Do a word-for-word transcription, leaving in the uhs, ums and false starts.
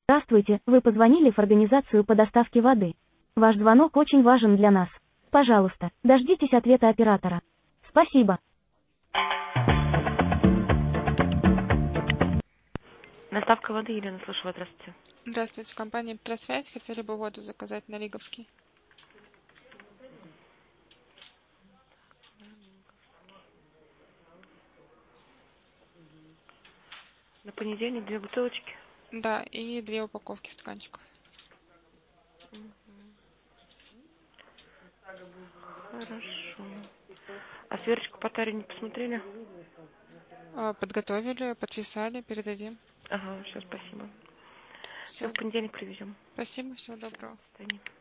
Здравствуйте, вы позвонили в организацию по доставке воды. Ваш звонок очень важен для нас. Пожалуйста, дождитесь ответа оператора. Спасибо. Доставка воды, Елена, слушаю, здравствуйте. Здравствуйте, компания Петросвязь. Хотели бы воду заказать на Лиговский. На понедельник две бутылочки? Да, и две упаковки стаканчиков. Хорошо. А сверочку по таре не посмотрели? Подготовили, подписали, передадим. Ага, все, спасибо. Все, Все. в понедельник привезем. Спасибо, всего доброго. До свидания.